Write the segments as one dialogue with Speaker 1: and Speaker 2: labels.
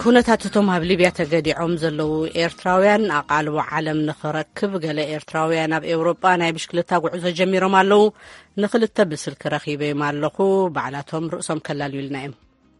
Speaker 1: ኩነታቶም ኣብ ሊብያ ተገዲዖም ዘለዉ ኤርትራውያን ኣቃልቦ ዓለም ንኽረክብ ገለ ኤርትራውያን ኣብ ኤውሮጳ ናይ ብሽክለታ ጉዕዞ ጀሚሮም ኣለዉ። ንክልተ ብስልኪ ረኺበዮም ኣለኹ። ባዕላቶም ርእሶም ከላልዩልና እዮም።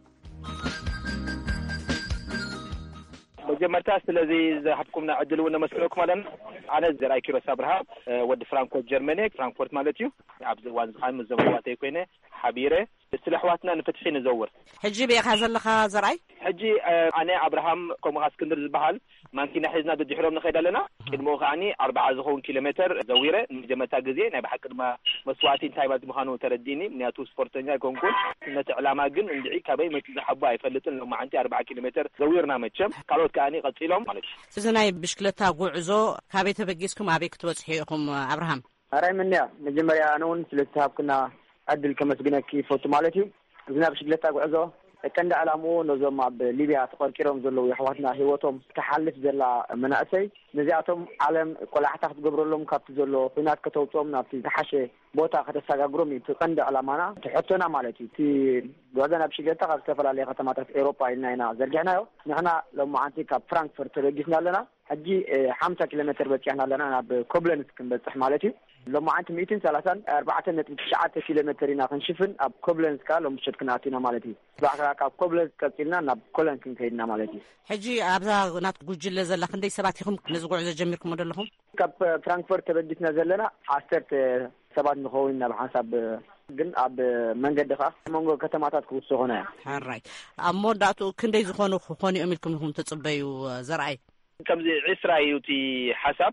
Speaker 2: መጀመርታ ስለዚ ዝሃብኩምና ዕድል እውን መስክረኩም ኣለና። ኣነ ዘርኣይ ኪሮስ ኣብርሃ ወዲ ፍራንክፎርት ጀርመኒ ፍራንክፎርት ማለት እዩ። ኣብዚ እዋን ዝኻን ዘበዋተይ ኮይነ ሓቢረ ስለ ኣሕዋትና ንፍትሒ ንዘውር
Speaker 1: ሕጂ ቤኻ ዘለኻ ዘርኣይ
Speaker 2: ሕጂ ኣነ ኣብርሃም ከምኡ እስክንድር ዝበሃል ማንኪና ሒዝና ደድሕሮም ንኸይድ ኣለና። ቅድሞ ከዓኒ 40 ዝኸውን ኪሎ ሜትር ዘዊረ ንመጀመርታ ግዜ ናይ ባሓቂ ድማ መስዋዕቲ እንታይ ማለት ምዃኑ ተረዲእኒ። ምክንያቱ ስፖርተኛ ኮንኩን ነቲ ዕላማ ግን እንድዒ ካበይ መፅዝሓቦ ኣይፈልጥን። ሎማዓንቲ 40 ኪሎ ሜትር ዘዊርና መቸም ካልኦት ከዓኒ ቀፂሎም ማለት እዩ።
Speaker 1: እዚ ናይ ብሽክለታ ጉዕዞ ካበይ ተበጊስኩም ኣበይ ክትበፅሑ ኢኹም ኣብርሃም?
Speaker 3: ኣራይ ምንያ መጀመርያ ኣነ እውን ስለዝተሃብኩና ዕድል ከመስግነኪ ይፈቱ ማለት እዩ። እዚ ናይ ብሽክለታ ጉዕዞ ቀንዲ ዕላምኡ ነዞም ኣብ ሊብያ ተቆርቂሮም ዘለዉ ኣሕዋትና ሂወቶም ተሓልፍ ዘላ መናእሰይ ነዚኣቶም ዓለም ቆላሕታ ክትገብረሎም ካብቲ ዘሎ ኩናት ከተውፅኦም ናብቲ ዝሓሸ ቦታ ከተሰጋግሮም እቲ ቀንዲ ዕላማና ትሕቶና ማለት እዩ። እቲ ጉዕዞ ናይ ብሽክለታ ካብ ዝተፈላለየ ከተማታት ኤውሮጳ ኢልና ኢና ዘርጊሕናዮ። ንሕና ሎማዓንቲ ካብ ፍራንክፈርት ተበጊስና ኣለና። ሕጂ 50 ኪሎ ሜትር በፂሕና ኣለና ናብ ኮብለንስ ክንበፅሕ ማለት እዩ። ሎማዓንቲ 134.9 ኪሎ ሜትር ኢና ክንሽፍን ኣብ ኮብለንስ ካ ሎምሸት ክንኣቲና ማለት እዩ። ባዕካ ካብ ኮብለንስ ቀፂልና ናብ ኮለን ክንከይድና ማለት እዩ።
Speaker 1: ሕጂ ኣብዛ ናት ጉጅለ ዘላ ክንደይ ሰባት ኢኹም ነዚ ጉዕዞ ጀሚርኩም ዘለኹም?
Speaker 3: ካብ ፍራንክፈርት ተበጊስና ዘለና 10 ሰባት ንኸውን ናብ ሓሳብ ግን ኣብ መንገዲ ኻ መንጎ ከተማታት ክውስኹ ኾነ
Speaker 1: ሓራይ ኣብ መወዳእቱ ክንደይ ዝኾኑ ክኾኑ እዮም ኢልኩም ትጽበዩ ዘርኣይ?
Speaker 2: ከምዚ 20 እዩ እቲ ሓሳብ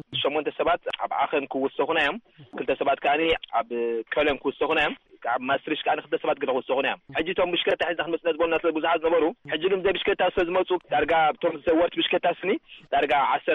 Speaker 2: 8 ሰባት ኣብ ኣኸን ክውስኹና እዮም። 2 ሰባት ከዓኒ ኣብ ኮለን ክውስኹና እዮም። ኣብ ማስትሪሽ ከዓኒ 2 ሰባት ግን ክውስኹና እዮም። ሕጂ ቶም ብሽክለታ ሒዝና ክንመፅእ ዝብሉና ብዙሓት ነበሩ። ሕጂ ግን ዘይ ብሽክለታ ስለዝመፁ ዳርጋ ቶም ዘወርቲ ብሽክለታ ስኒ ዳርጋ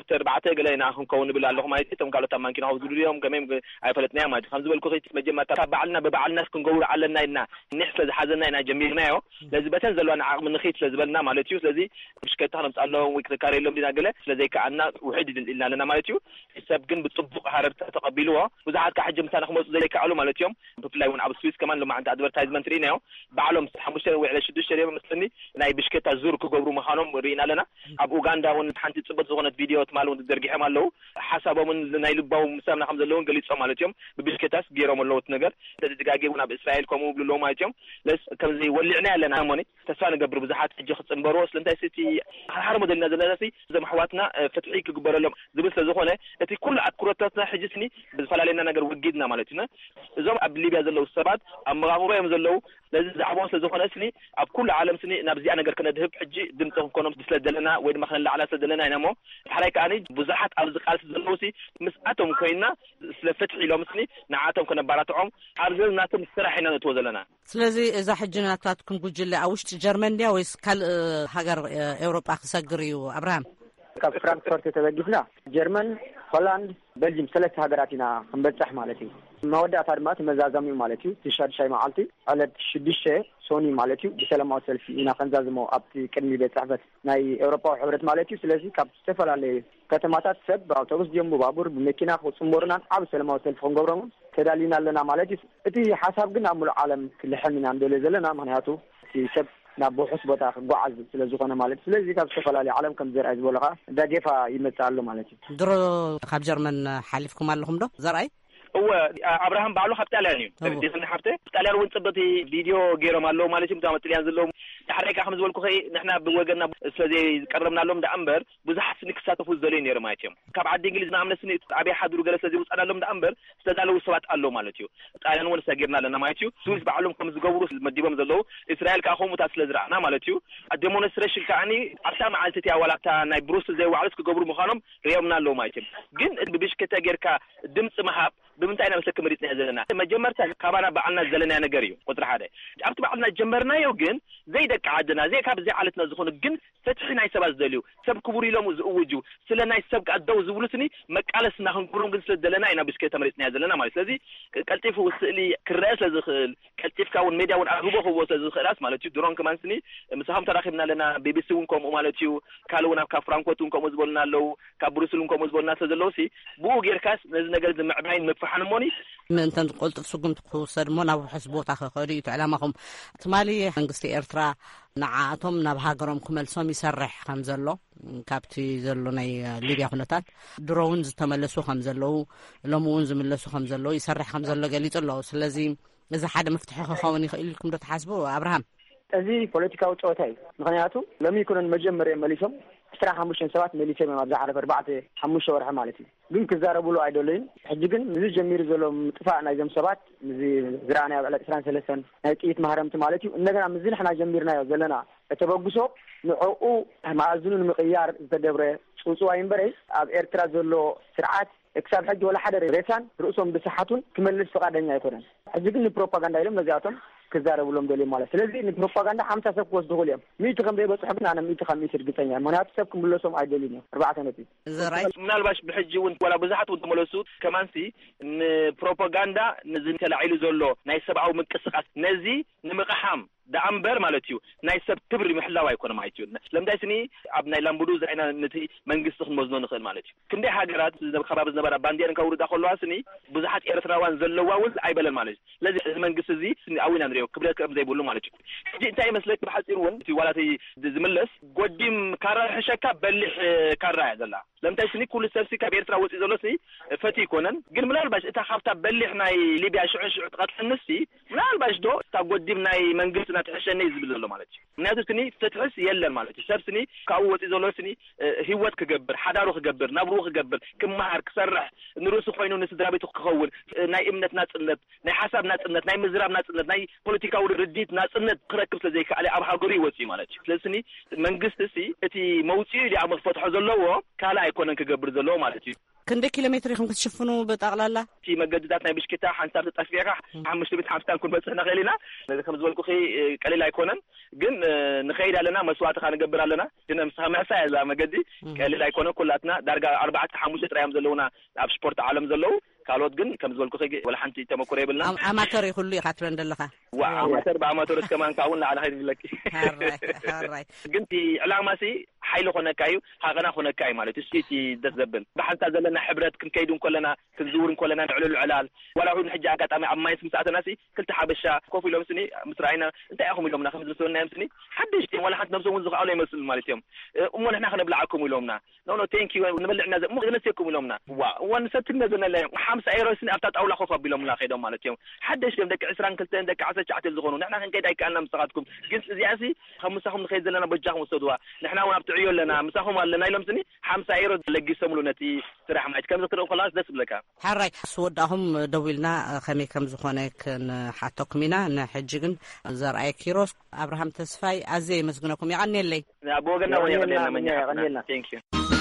Speaker 2: 14 ገለ ኢና ክንከውን ንብል ኣለኹ ማለት እዩ። ቶም ካልኦት ኣብ ማንኪና ክውድዱ እዮም ከመይ ኣይፈለጥና ማለት እዩ። ከም ዝበልኩ መጀመርታ ካብ ባዕልና ብባዕልና ክንገብሩ ኣለና ኢልና ንሕ ስለዝሓዘና ኢና ጀሚርናዮ። ስለዚ በተን ዘለዋና ዓቕሚ ንኽኢት ስለዝበልና ማለት እዩ። ስለዚ ብሽክለታ ክነምፅ ኣለዎም ወይ ክተካረየሎም ዲና ገለ ስለዘይከኣልና ውሕድ ኢልና ኣለና ማለት እዩ። ሰብ ግን ብፅቡቅ ሃረርታ ተቐቢልዎ ብዙሓት ካብ ሕጂ ምሳና ክመፁ ዘይከኣሉ ማለት እዮም። ብፍላይ እውን ኣብ ስዊስ ከማን ሎማዓንቲ ኣድቨርታይዝመንት ርኢናዮ ባዕሎም 5 ወይ 6 እዮም መስለኒ ናይ ብሽክለታ ዙር ክገብሩ ምዃኖም ርኢና ኣለና። ኣብ ኡጋንዳ እውን ሓንቲ ፅቡቅ ዝኾነት ቪድዮ ትማል እውን ተዘርጊሖም ኣለዉ። ሓሳቦምን ናይ ልባዎም ምሳብና ከም ዘለውን ገሊፆም ማለት እዮም። ብብሽክለታስ ገይሮም ኣለዎ እቲ ነገር ተደጋጊ እውን ኣብ እስራኤል ከምኡ ብልዎ ማለት እዮም። ለስ ከምዚ ወሊዕና ኣለና ሞኒ ተስፋ ንገብር ብዙሓት ሕጂ ክፅንበርዎ ስለንታይ ስቲ ሓር ሞዴልና ዘለና እዞም ኣሕዋትና ፍትሒ ክግበረሎም ዝብል ስለዝኾነ እቲ ኩሉ ኣትኩረታትና ሕጂ ስኒ ብዝፈላለየና ነገር ውጊድና ማለት እዩ። እዞም ኣብ ሊብያ ዘለዉ ሰባት ኣብ መቓብሮ እዮም ዘለዉ። ስለዚ ዛዕቦም ስለዝኾነ ስኒ ኣብ ኩሉ ዓለም ስኒ ናብዚኣ ነገር ክነድህብ ሕጂ ድምፂ ክንኮኖም ስለዘለና ወይ ድማ ክነላዕላ ስለዘለና ኢና ሞ ሓራይ ከዓኒ ብዙሓት ኣብዚ ቃልሲ ዘለዉ ሲ ምስኣቶም ኮይና ስለ ፍትሒ ኢሎም ስኒ ንዓቶም ከነባራትዖም ኣብዚ ናቶም ስራሕ ኢና ነትዎ ዘለና።
Speaker 1: ስለዚ እዛ ሕጂ ናታትኩም ጉጅለ ኣብ ውሽጢ ጀርመን ድያ ወይስ ካልእ ሃገር ኤውሮጳ ክሰግር እዩ ኣብርሃም?
Speaker 3: ካብ ፍራንክፈርት ተበጊስና ጀርመን፣ ሆላንድ፣ ቤልጅየም 3 ሃገራት ኢና ክንበፅሕ ማለት እዩ። መወዳእታ ድማ ተመዛዘሙ ማለት እዩ። ትሻድሻይ መዓልቲ ዕለት 6 ሶኒ ማለት እዩ ብሰላማዊ ሰልፊ ኢና ክንዛዝሞ ኣብቲ ቅድሚ ቤት ፅሕፈት ናይ ኤውሮጳዊ ሕብረት ማለት እዩ። ስለዚ ካብ ዝተፈላለዩ ከተማታት ሰብ ብኣውቶቡስ ጀምቡ ባቡር ብመኪና ክፅምበሩና ዓብ ሰላማዊ ሰልፊ ክንገብሮም ተዳሊና ኣለና ማለት እዩ። እቲ ሓሳብ ግን ኣብ ሙሉእ ዓለም ክልሕም ኢና እንደልዮ ዘለና ምክንያቱ ሰብ ናብ ውሑስ ቦታ ክጓዓዝ ስለዝኾነ ማለት እዩ። ስለዚ ካብ ዝተፈላለዩ ዓለም ከም ዘርኣይ ዝበለኻ ዳጌፋ ይመፅእ ኣሎ ማለት እዩ።
Speaker 1: ድሮ ካብ ጀርመን ሓሊፍኩም ኣለኹም ዶ ዘርኣይ?
Speaker 2: እወ ኣብርሃም ባዕሉ ካብ ጣልያን እዩ ተደስና ሓብተ ጣልያን እውን ፅበቲ ቪድዮ ገይሮም ኣለዉ ማለት እዩ። ጣልያን ጣልያን ዘለዉ ሓረይካ ከም ዝበልኩ ኸይ ንሕና ብወገንና ስለዚ ዝቀረብና ኣለዎም ዳእምበር ብዙሓት ስኒ ክሳተፉ ዝደልዩ ነይሩ ማለት እዮም። ካብ ዓዲ እንግሊዝ ንኣብነት ስኒ ኣብያ ሓድሩ ገለ ስለዚ ውፃና ኣለዎም ዳእምበር ዝተዳለዉ ሰባት ኣለዉ ማለት እዩ። ጣልያን እውን ሰጊርና ኣለና ማለት እዩ። ስዊስ ባዕሎም ከም ዝገብሩ መዲቦም ዘለዉ እስራኤል ከዓ ከምኡታት ስለ ዝረኣና ማለት እዩ። ዴሞንስትሬሽን ከዓኒ ኣብታ መዓልቲ እቲያ ዋላታ ናይ ብሩስል ዘይባዕሉስ ክገብሩ ምዃኖም ርዮምና ኣለዉ ማለት እዮም። ግን ብብሽክለታ ጌርካ ድምፂ መሃብ ብምንታይ ኢና መሰከ መሪፅና ዘለና መጀመርታ ካባና ባዕልና ዘለና ነገር እዩ ቁጥሪ 1 ኣብቲ ባዕልና ጀመርናዮ ግን ዘይደቂ ዓድና ዘይ ካብ ዘይ ዓለትና ዝኾኑ ግን ፍትሒ ናይ ሰባት ዝደልዩ ሰብ ክቡር ኢሎም ዝእውጁ ስለ ናይ ሰብ ቀደው ዝብሉስኒ መቃለስና ክንኩሮም ግን ስለዘለና ኢና ብሽክለታ መሪፅና ዘለና ማለት ስለዚ ቀልጢፉ ስእሊ ክረአ ስለዝኽእል كالتيفكا والميديا والأغلبه هو خلاص مالتي درون كمان سني مسهم تراخبنا لنا BBC ونكم ومالتيو كالونا كفرانكوتون كم زبولنا لو كبروسلون كم زبولنا تزلوسي بو غيركاس نزنجر معبين مفحن موني
Speaker 1: من أنت قلت سقم تقصد منا وحسبوت أخي قريت علامهم تمالي هنقصتي إرترا نعاتهم نبهاجرهم كملسهم يسرح خمزلو كابتي زلو ناي ليبيا خناتات درونز تملسو خمزلو لمونز ملسو خمزلو يسرح خمزلو قاليت الله سلازي إذا حدا مفتح خواني لكم تحاسبوا أبراهام
Speaker 3: أزي بوليتيكا وتوتاي مغنياتو لم يكن المجمر مليسهم اشترى 5 سبات مليسي ما بزع على 4 ورح مالتي ግን ክዛረብሉ አይደለኝ ሕጅግን እዚ ጀሚር ዘሎም ጥፋእ ናይ ዘም ሰባት እዚ ዝራእና ያበለ 23 ናይ ጥይት ማህረምት ማለት እዩ እንደገና ምዝን حنا ጀሚርናዮ ዘለና እተበጉሶ ንዕኡ ማዕዝኑን ምቅያር ዝተገብረ ጽውጽዋ ይንበረ ኣብ ኤርትራ ዘሎ ስርዓት እክሳብ ሕጅ ወላ ሓደ ሬሳን ርእሶም ብስሓቱን ክመልስ ፈቃደኛ አይኮነን ሕጅግን ፕሮፓጋንዳ ኢሎም ነዚያቶም ክዛረብሎም ደሊ ማለት ስለዚህ ፕሮፓጋንዳ 50 ሰብ ወስዶ ሆሊም ሚት ከም በጽሕ ግን አነ ሚት ከም ይስርግጠኛ ማናት ሰብ ክምለሶም አይደልኝ 4 ነጥብ
Speaker 2: ዘራይ ምናልባሽ ብሕጅውን ወላ ብዙሓት ወድመለሱት ከማንሲ ፕሮፓጋንዳ ንዝን ተላዒሉ ዘሎ ናይ ሰብዓዊ ምቅስቃስ ነዚ ንምቕሓም دأمبر مالتيو ناي سب تبري محلاوي يكون مايتيو لمداي سني اب ناي لامبودو زعنا نتي منغست مزنون نخل مالتيو كندي حاجرات خباب زنبر باندير كورو داخلوا سني بزحات ኤርትራዋን ዘለዋውዝ አይበለን ማለት ስለዚህ መንግስት እዚ አዊና ንሪዮ ክብረት ከም ዘይብሉ ማለት እዩ እንታይ መስለክ በሐፂር ወን ወላቲ ዝምለስ ጎዲም ካራ ሕሸካ በልሕ ካራ ያዘላ ለምታይ ስኒ ኩሉ ሰብሲ ካብ ኤርትራ ወፂ ዘሎሲ ፈቲ ይኮነን ግን ምናልባሽ እታ ካብታ በልሕ ናይ ሊብያ ሽዑን ሽዑ ተቀጥልንሲ ምናልባሽ ዶ ታ ጎዲም ናይ መንግስት ተሐሸነ ይዝብል ዘሎ ማለት እዩ እናቱ ስኒ ተትሕስ የለን ማለት እዩ ሰብስኒ ካብ ወፂ ዘሎስኒ ህይወት ክገብር ሓዳሩ ክገብር ናብሩ ክገብር ክማሃር ክሰርሕ ንሩስ ኮይኑ ንስድራቤቱ ክኸውን ናይ እምነት ናጽነት ናይ ሓሳብ ናጽነት ናይ ምዝራብ ናጽነት ናይ ፖለቲካዊ ርዲት ናጽነት ክረክብ ስለዘይከኣለ ኣብ ሃገሩ ይወፂ ማለት እዩ ስለስኒ መንግስት እዚ እቲ መውፂኡ ዲኣ መፍትሖ ዘለዎ ካላ ኣይኮነን ክገብር ዘለዎ ማለት እዩ
Speaker 1: كندي كيلومتر يخم تشوفونه بتقلالا
Speaker 2: في مجددات ناي بشكتا حنصار تطفيقه 550 كون بصحنا خلينا كم زولكو خي قليل ايكونن ግን ንኸይድ ኣለና መስዋዕት ካንገብር ኣለና ግን ምሳማሳ ያዛ መገዲ ቀሊል ኣይኮነ ኩላትና ዳርጋ 4-5 ጥራያም ዘለውና ኣብ ስፖርት ዓለም ዘለው ካልኦት ግን ከም ዝበልኩ ኸ ወላ ሓንቲ ተመኮረ ይብልና
Speaker 1: አማተር ይሁሉ ይኻትረ እንደለኻ
Speaker 2: አማተር በአማተር እስከማን ካውን ለዓለ ኸይድ ይለኪ ሃራይ ግን ቲ ዕላማሲ ሓይል ኾነካዩ ሃገና ኾነካዩ ማለት እስቲ ደዘብል በሓንታ ዘለና ሕብረት ክንከይዱን ኮለና ክንዝውርን ኮለና ንዕልል ዕላል ወላ ሁን ሕጂ አጋጣሚ ኣብ ማይስ ምሳተናሲ ክልተ ሓበሻ ኮፍ ኢሎም ስኒ ምስራይና እንታይ ኣኹም ኢሎምና ከም ዝሰውና يمسني حدش تيم ولا حد نفسه ونزق عليه يمثل مالتهم أمون إحنا خلنا بلعكم يلومنا نو ثانك يو ونبلعنا مو نسيكم يلومنا ونستنا زنا لا 5 ايرو سنه أبتات أولا خوفا بلومنا خيدهم مالتهم حدش تيم دك عسران كلتين دك عسى عتل زغونو نحن كنكيد أي كأننا مساقاتكم جنس زياسي خمسهم نخيد لنا بجاهم الصدوة نحن ونبتعيون لنا مساهم لنا يلمسني 5 ايرو لقي سملو نتي صراحة ما كم ذكر خلاص دس بلكا
Speaker 1: حراي سودهم دولنا خمي كم زخونك حتكمينا نحججن زرعي كيروس أبراهام تسفاي عزيز مسجونكم يغني لي
Speaker 2: أبوغنا ونغني لنا من يغني لنا thank you